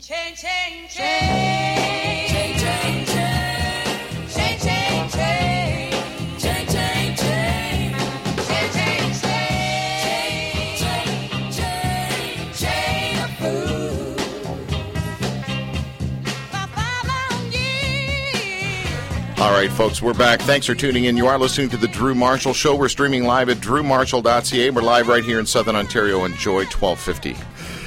Change, change, change. Change, change, change. Change, change, change. Change, change, change. Change, change, change. Change, change, change of food. For 5 long years. All right, folks, we're back. Thanks for tuning in. You are listening to The Drew Marshall Show. We're streaming live at drewmarshall.ca. We're live right here in Southern Ontario on Joy 1250.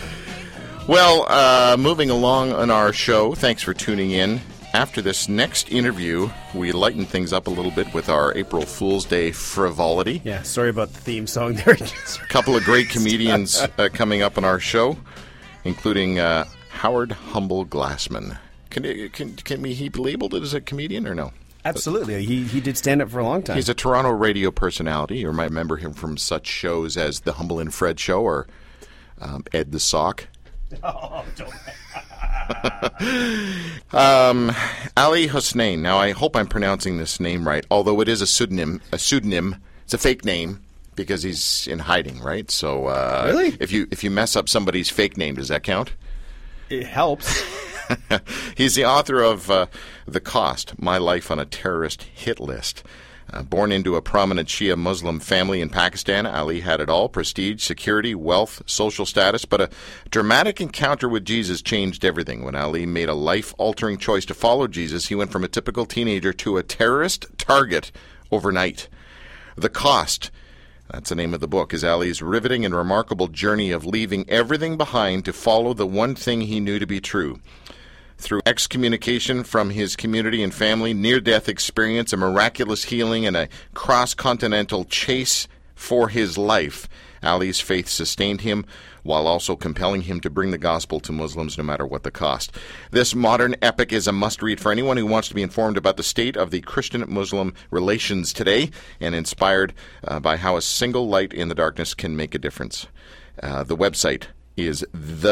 Well, moving along on our show, thanks for tuning in. After this next interview, we lighten things up a little bit with our April Fool's Day frivolity. Yeah, sorry about the theme song there. A couple of great comedians coming up on our show, including Howard Humble Glassman. Can he be labeled as a comedian or no? Absolutely. He did stand up for a long time. He's a Toronto radio personality. You might remember him from such shows as The Humble and Fred Show or Ed the Sock. Oh, don't. Ali Hussein. Now, I hope I'm pronouncing this name right, although it is a pseudonym. It's a fake name because he's in hiding, right? So, really? If you mess up somebody's fake name, does that count? It helps. He's the author of The Cost, My Life on a Terrorist Hit List. Born into a prominent Shia Muslim family in Pakistan, Ali had it all: prestige, security, wealth, social status. But a dramatic encounter with Jesus changed everything. When Ali made a life-altering choice to follow Jesus, he went from a typical teenager to a terrorist target overnight. The Cost, that's the name of the book, is Ali's riveting and remarkable journey of leaving everything behind to follow the one thing he knew to be true. Through excommunication from his community and family, near-death experience, a miraculous healing, and a cross-continental chase for his life, Ali's faith sustained him while also compelling him to bring the gospel to Muslims no matter what the cost. This modern epic is a must-read for anyone who wants to be informed about the state of the Christian-Muslim relations today and inspired by how a single light in the darkness can make a difference. The website is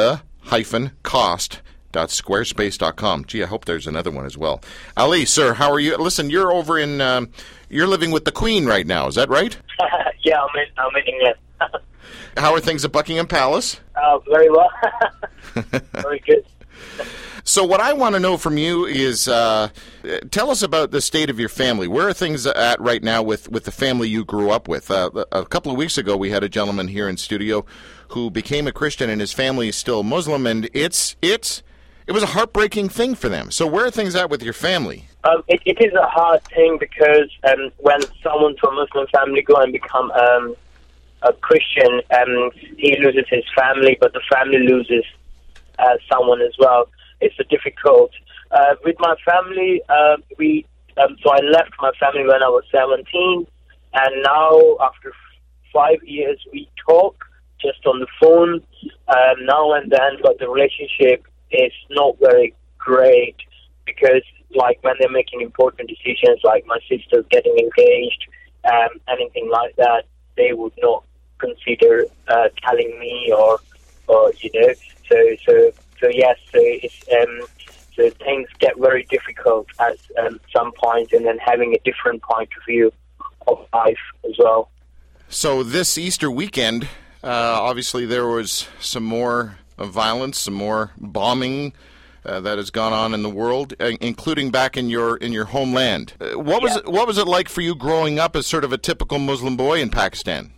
the-cost.squarespace.com. Gee, I hope there's another one as well. Ali, sir, how are you? Listen, you're over in, you're living with the Queen right now, is that right? Yeah, I'm in England. How are things at Buckingham Palace? Very well. Very good. So what I want to know from you is, tell us about the state of your family. Where are things at right now with the family you grew up with? A couple of weeks ago, we had a gentleman here in studio who became a Christian, and his family is still Muslim, and it was a heartbreaking thing for them. So where are things at with your family? It is a hard thing because when someone from a Muslim family go and become a Christian, he loses his family, but the family loses someone as well. It's difficult. With my family, so I left my family when I was 17, and now after 5 years we talk just on the phone now and then, but the relationship is not very great because, like, when they're making important decisions, like my sister's getting engaged, anything like that, they would not consider telling me or you know. So yes, so it's so things get very difficult at some point, and then having a different point of view of life as well. So this Easter weekend, obviously there was some more violence, some more bombing that has gone on in the world, including back in your homeland. What was it like for you growing up as sort of a typical Muslim boy in Pakistan?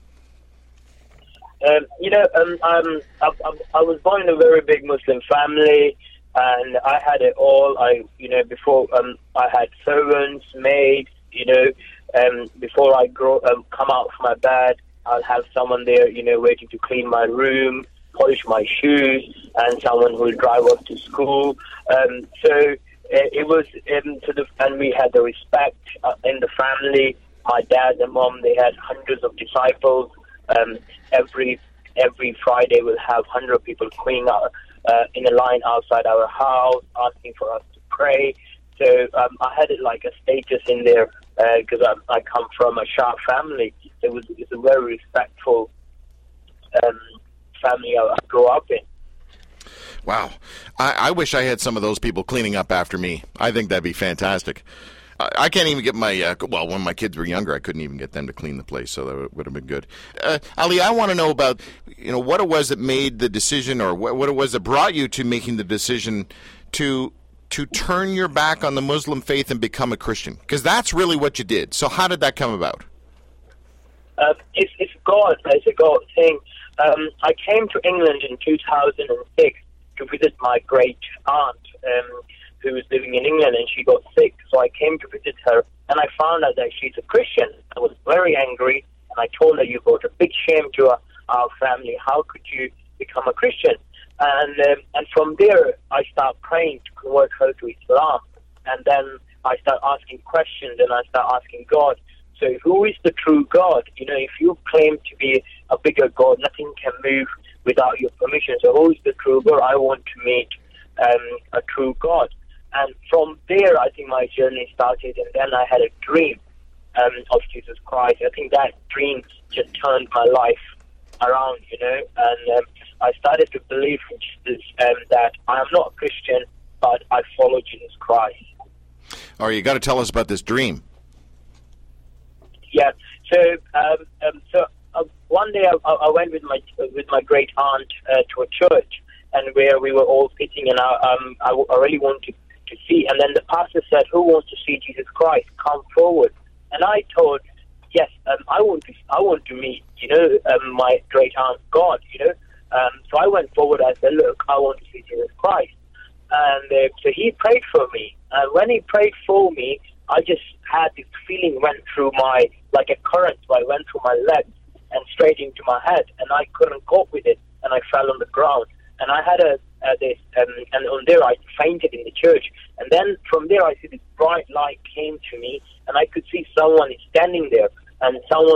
I was born in a very big Muslim family, and I had it all. Before I had servants, maids. Before I come out from my bed, I'll have someone there, waiting to clean my room, polish my shoes, and someone who will drive us to school. So it was, and we had the respect in the family. My dad and mom, they had hundreds of disciples. Every Friday we'll have 100 people queuing out in a line outside our house, asking for us to pray. So I had it like a status in there because I come from a Shah family. It's a very respectful family I grew up in. Wow. I wish I had some of those people cleaning up after me. I think that'd be fantastic. I can't even get my, well, when my kids were younger, I couldn't even get them to clean the place, so that would have been good. Ali, I want to know about, what it was that made the decision, or what it was that brought you to making the decision to turn your back on the Muslim faith and become a Christian, because that's really what you did. So how did that come about? It's God. It's a God thing. I came to England in 2006 to visit my great aunt, who was living in England, and she got sick. So I came to visit her, and I found out that she's a Christian. I was very angry, and I told her, "You brought a big shame to our family. How could you become a Christian?" And from there, I started praying to convert her to Islam. And then I started asking questions, and I started asking God, so who is the true God? If you claim to be a bigger God, nothing can move without your permission. So who is the true God? I want to meet a true God. And from there, I think my journey started, and then I had a dream of Jesus Christ. I think that dream just turned my life around, and I started to believe in Jesus, that I am not a Christian, but I follow Jesus Christ. All right, you got to tell us about this dream. Yeah. So one day I went with my great aunt to a church, and where we were all sitting, and I really wanted to see. And then the pastor said, "Who wants to see Jesus Christ? Come forward." And I told, "Yes, I want to meet, my great aunt God, So I went forward. I said, "Look, I want to see Jesus Christ." And so he prayed for me. And when he prayed for me, I just had this feeling went through like a current. So I went through my legs and straight into my head, and I couldn't cope with it, and I fell on the ground. And I had and on there I fainted in the church. And then from there I see this bright light came to me, and I could see someone standing there, and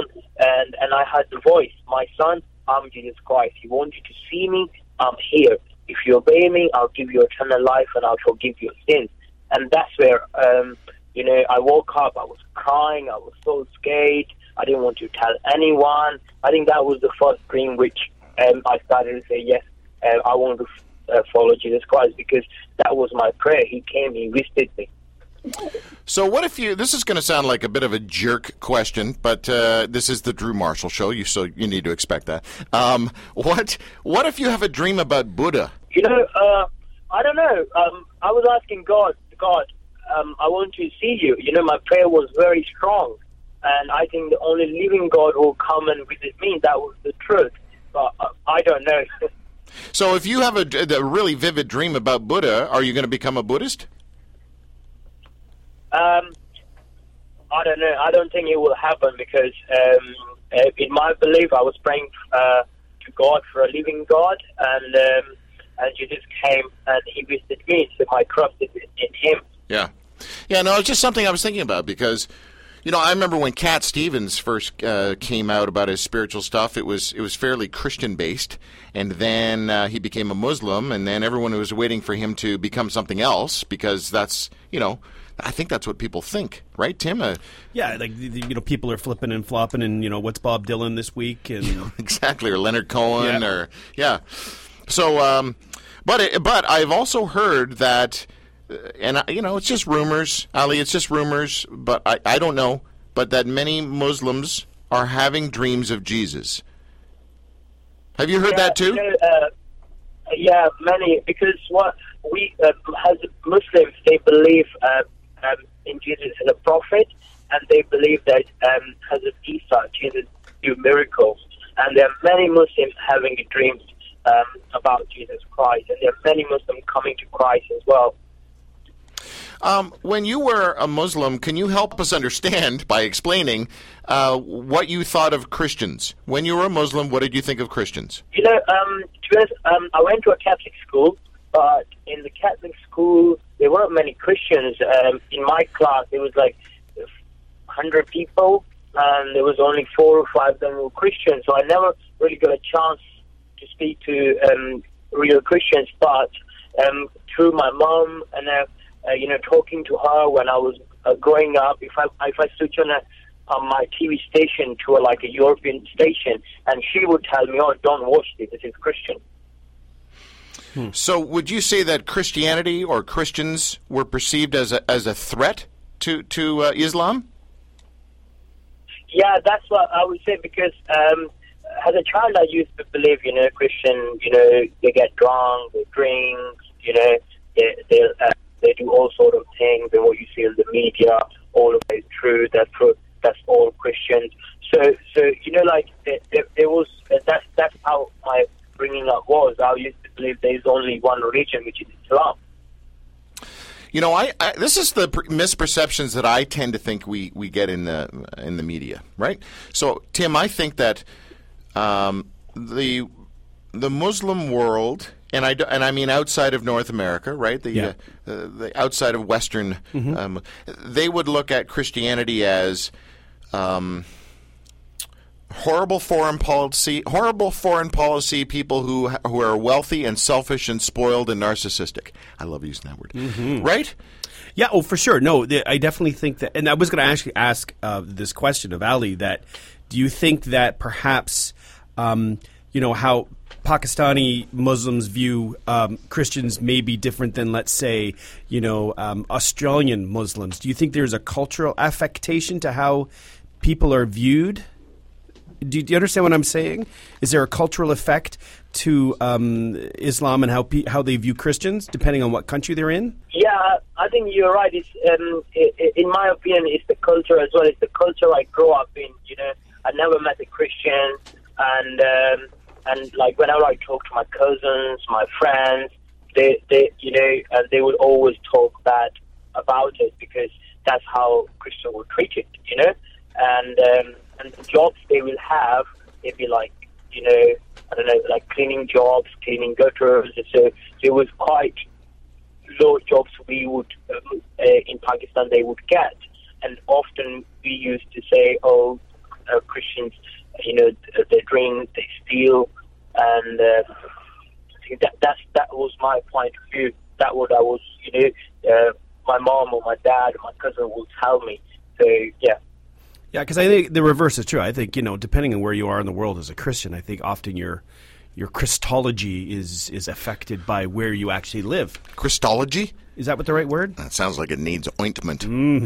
I heard the voice, "My son, I'm Jesus Christ. You want you to see me? I'm here. If you obey me, I'll give you eternal life, and I'll forgive your sins." And that's where, I woke up. I was crying. I was so scared. I didn't want to tell anyone. I think that was the first dream which I started to say, yes, I want to follow Jesus Christ, because that was my prayer. He came, he visited me. So what if this is going to sound like a bit of a jerk question, but this is the Drew Marshall Show, so you need to expect that. What if you have a dream about Buddha? I don't know. I was asking God, I want to see you. My prayer was very strong, and I think the only living God will come and visit me. That was the truth, but I don't know. So if you have a really vivid dream about Buddha, are you going to become a Buddhist? I don't know. I don't think it will happen, because in my belief, I was praying to God for a living God, and Jesus came and he visited me, so I trusted in him. Yeah. No, it's just something I was thinking about, because I remember when Cat Stevens first came out about his spiritual stuff, it was fairly Christian-based, and then he became a Muslim, and then everyone was waiting for him to become something else, because that's, I think that's what people think, right, Tim? Yeah, people are flipping and flopping, and what's Bob Dylan this week, and exactly, or Leonard Cohen, So, but I've also heard that, and it's just rumors, Ali. It's just rumors, but I don't know, but that many Muslims are having dreams of Jesus. Have you heard that too? Yeah, many, because what we as Muslims, they believe in Jesus as a prophet, and they believe that Hazrat Isa, Jesus, do miracles, and there are many Muslims having dreams about Jesus Christ, and there are many Muslims coming to Christ as well. When you were a Muslim, can you help us understand by explaining what you thought of Christians? When you were a Muslim, what did you think of Christians? To be honest, I went to a Catholic school, but in the Catholic school, there weren't many Christians. In my class, there was like 100 people, and there was only 4 or 5 of them were Christians, so I never really got a chance to speak to real Christians, but through my mom and talking to her when I was growing up, if I switch on my TV station to a European station, and she would tell me, "Oh, don't watch this. This is Christian." So, would you say that Christianity or Christians were perceived as a threat to Islam? Yeah, that's what I would say, because as a child I used to believe, Christian, they get drunk, they drink, they do all sort of things, and what you see in the media, all of it is true, that's all Christians. So there was, that's how my bringing up was. I used to believe there is only one religion, which is Islam. This is the misperceptions that I tend to think we get in the media, right? So, Tim, I think that the Muslim world, and I mean outside of North America, right? The outside of Western, they would look at Christianity as horrible foreign policy, people who are wealthy and selfish and spoiled and narcissistic. I love using that word. Right? Yeah, for sure. No, I definitely think that, and I was going to actually ask this question of Ali, that do you think that perhaps, how Pakistani Muslims view Christians may be different than, let's say, Australian Muslims? Do you think there's a cultural affectation to how people are viewed? Do you understand what I'm saying? Is there a cultural effect to Islam and how they view Christians, depending on what country they're in? Yeah, I think you're right. It's in my opinion, it's the culture as well. It's the culture I grew up in. I never met a Christian, and like whenever I talk to my cousins, my friends, they would always talk bad about it, because that's how Christians were treated. And the jobs they will have, they'd be like, I don't know, like cleaning jobs, cleaning gutters. So there was quite low jobs we would, in Pakistan, they would get. And often we used to say, Christians, they drink, they steal. And I think that was my point of view. That what I was, my mom or my dad or my cousin will tell me. So, yeah. Yeah, because I think the reverse is true. I think, depending on where you are in the world as a Christian, I think often your Christology is affected by where you actually live. Christology? Is that what the right word? That sounds like it needs ointment.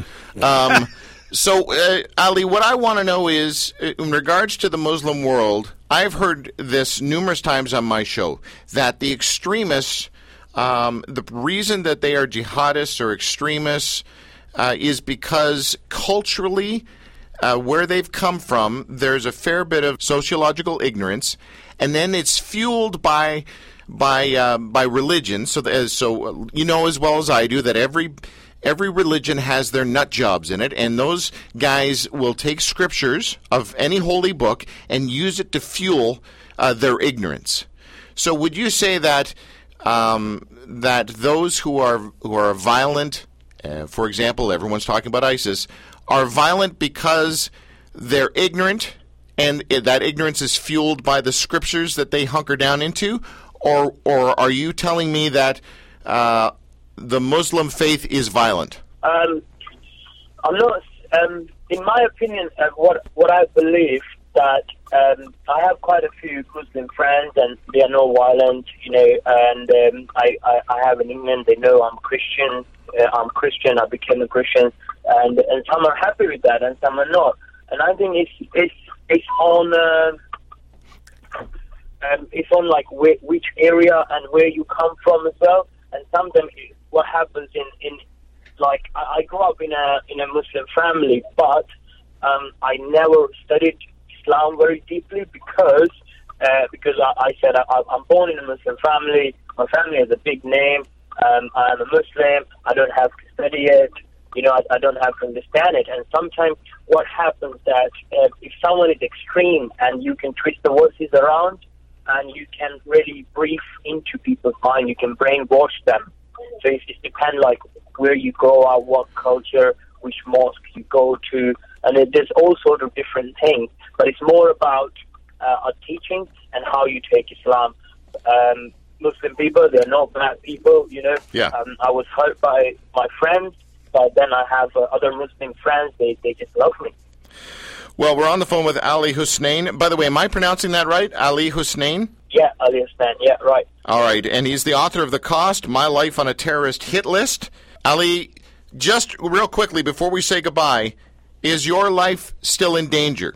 So, Ali, what I want to know is, in regards to the Muslim world, I've heard this numerous times on my show, that the extremists, the reason that they are jihadists or extremists is because culturally, where they've come from, there's a fair bit of sociological ignorance, and then it's fueled by religion. So you know as well as I do that every religion has their nut jobs in it, and those guys will take scriptures of any holy book and use it to fuel their ignorance. So would you say that that those who are violent, for example, everyone's talking about ISIS, are violent because they're ignorant, and that ignorance is fueled by the scriptures that they hunker down into? Or are you telling me that the Muslim faith is violent? I'm not. In my opinion, what I believe that I have quite a few Muslim friends, and they are not violent, and I have in England, they know I'm Christian. I'm Christian. I became a Christian, and some are happy with that, and some are not. And I think it's on like which area and where you come from as well. And sometimes what happens in like I grew up in a Muslim family, but I never studied Islam very deeply because I said I'm born in a Muslim family. My family has a big name. I am a Muslim. I don't have to study it. I don't have to understand it. And sometimes what happens that if someone is extreme and you can twist the verses around and you can really brief into people's mind, you can brainwash them. So it depends like where you go out, what culture, which mosque you go to, and there's all sorts of different things. But it's more about our teaching and how you take Islam. Muslim people, they're not bad people, Yeah. I was hurt by my friends, but then I have other Muslim friends, they just love me. Well, we're on the phone with Ali Hussein. By the way, am I pronouncing that right? Ali Hussein? Yeah, Ali Hussein, yeah, right. All right, and he's the author of The Cost, My Life on a Terrorist Hit List. Ali, just real quickly before we say goodbye, is your life still in danger?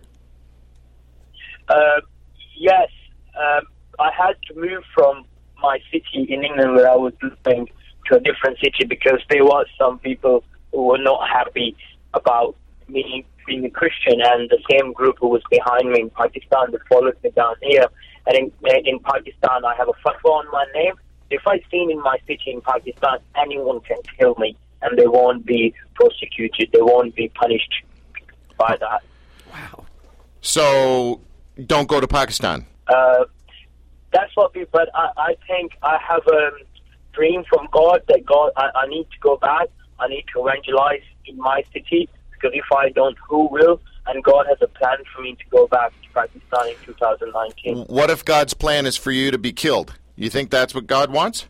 Yes. I had to move from my city in England where I was living to a different city because there was some people who were not happy about me being a Christian, and the same group who was behind me in Pakistan that followed me down here. And in Pakistan, I have a fatwa on my name. If I seen in my city in Pakistan, anyone can kill me, and they won't be prosecuted. They won't be punished by that. Wow. So don't go to Pakistan. That's what people. But I think I have a dream from God that I need to go back. I need to evangelize in my city, because if I don't, who will? And God has a plan for me to go back to Pakistan in 2019. What if God's plan is for you to be killed? You think that's what God wants?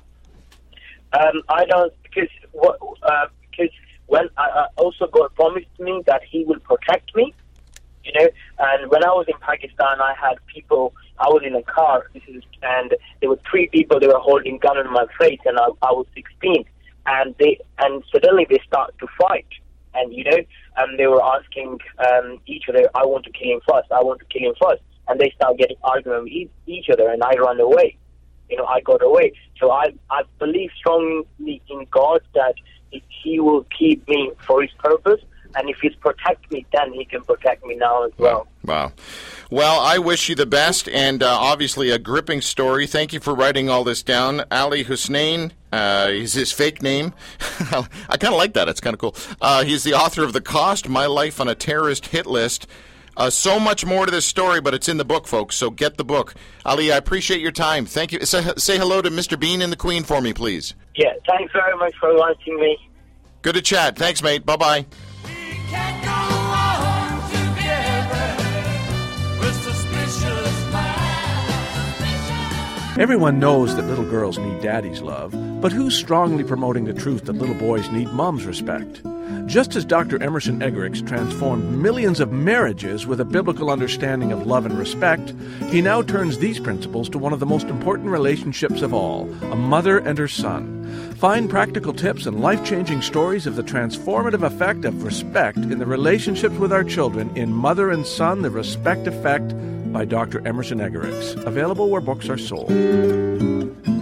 I don't, because when I also God promised me that He will protect me, you know. And when I was in Pakistan, I had people. I was in a car, and there were 3 people. They were holding gun in my face, and I was 16. And suddenly they start to fight, and you know, and they were asking each other, "I want to kill him first. I want to kill him first." And they start getting arguing with each other, and I run away. You know, I got away. So I believe strongly in God that He will keep me for His purpose, and if He's protect me, then He can protect me now as well. Wow. Well, I wish you the best, and obviously a gripping story. Thank you for writing all this down. Ali Hussein is his fake name. I kind of like that. It's kind of cool. He's the author of The Cost, My Life on a Terrorist Hit List. So much more to this story, but it's in the book, folks, so get the book. Ali, I appreciate your time. Thank you. Say hello to Mr. Bean and the Queen for me, please. Yeah, thanks very much for inviting me. Good to chat. Thanks, mate. Bye-bye. We can't go on together with suspicious minds. Everyone knows that little girls need daddy's love, but who's strongly promoting the truth that little boys need mom's respect? Just as Dr. Emerson Eggerichs transformed millions of marriages with a biblical understanding of love and respect, he now turns these principles to one of the most important relationships of all, a mother and her son. Find practical tips and life-changing stories of the transformative effect of respect in the relationships with our children in Mother and Son, The Respect Effect by Dr. Emerson Eggerichs. Available where books are sold.